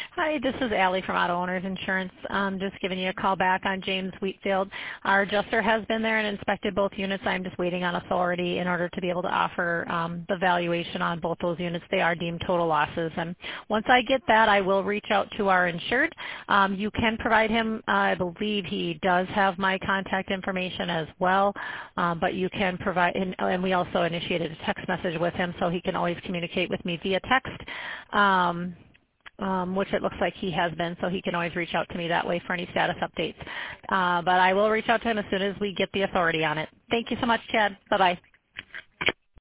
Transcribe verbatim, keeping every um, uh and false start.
Hi, this is Allie from Auto Owners Insurance. Um, just giving you a call back on James Wheatfield. Our adjuster has been there and inspected both units. I'm just waiting on authority in order to be able to offer um, the valuation on both those units. They are deemed total losses. And once I get that, I will reach out to our insured. Um, you can provide him, uh, I believe he does have my contact information as well, um, but you can provide, and, and we also initiated a text message with him so he can always communicate with me via text. Um, um, which it looks like he has been, so he can always reach out to me that way for any status updates. Uh, but I will reach out to him as soon as we get the authority on it. Thank you so much, Chad. Bye-bye.